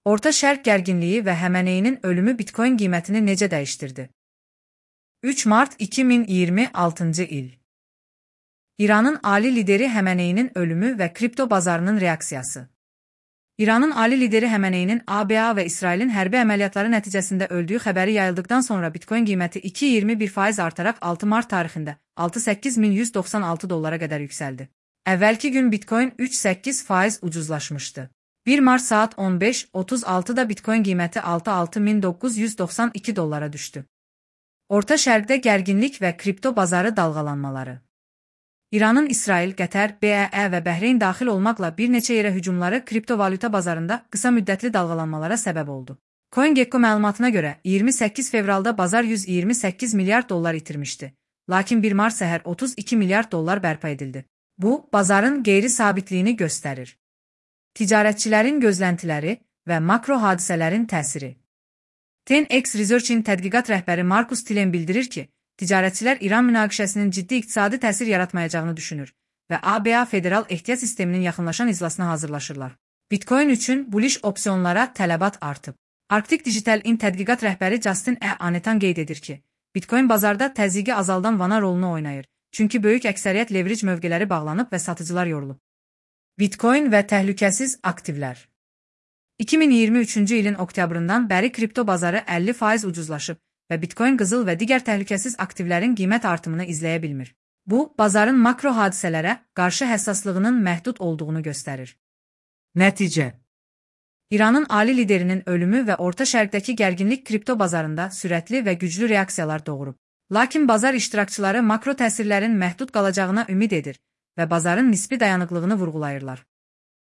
Orta Şərq gərginliyi və Həməneyinin ölümü Bitcoin qiymətini necə dəyişdirdi? 3 mart 2026-cı il. İranın ali lideri Həməneyinin ölümü və kripto bazarının reaksiyası. İranın ali lideri Həməneyinin ABA və İsrailin hərbi əməliyyatları nəticəsində öldüyü xəbəri yayıldıqdan sonra Bitcoin qiyməti 2,21% artaraq 6 mart tarixində 68.196 dollara qədər yüksəldi. Əvvəlki gün Bitcoin 3,8% ucuzlaşmışdı. 1 mart saat 15:36-da Bitcoin qiyməti 66.992 dollara düşdü. Orta Şərqdə gərginlik və kripto bazarı dalğalanmaları. İranın İsrail, Qətər, BEE və Bəhreyn daxil olmaqla bir neçə yerə hücumları kriptovalyuta bazarında qısa müddətli dalğalanmalara səbəb oldu. CoinGecko məlumatına görə 28 fevralda bazar 128 milyard dollar itirmişdi. Lakin 1 mart səhər 32 milyard dollar bərpa edildi. Bu, bazarın qeyri-sabitliyini göstərir. Ticarətçilərin gözləntiləri və makro hadisələrin təsiri. 10x Research-in tədqiqat rəhbəri Markus Tillen bildirir ki, ticarətçilər İran münaqişəsinin ciddi iqtisadi təsir yaratmayacağını düşünür və ABA federal ehtiyat sisteminin yaxınlaşan iclasına hazırlaşırlar. Bitcoin üçün bullish opsiyonlara tələbat artıb. Arctic Digital-in tədqiqat rəhbəri Justin Anetan qeyd edir ki, Bitcoin bazarda təzyiqi azaldan vana rolunu oynayır, çünki böyük əksəriyyət leverage mövqeləri bağlanıb və satıcılar yorulub. Bitcoin və təhlükəsiz aktivlər. 2023-cü ilin oktyabrından bəri kripto bazarı 50% ucuzlaşıb və Bitcoin, qızıl və digər təhlükəsiz aktivlərin qiymət artımını izləyə bilmir. Bu, bazarın makro hadisələrə qarşı həssaslığının məhdud olduğunu göstərir. Nəticə: İranın ali liderinin ölümü və Orta Şərqdəki gərginlik kripto bazarında sürətli və güclü reaksiyalar doğurub. Lakin bazar iştirakçıları makro təsirlərin məhdud qalacağına ümid edir və bazarın nisbi dayanıqlığını vurğulayırlar.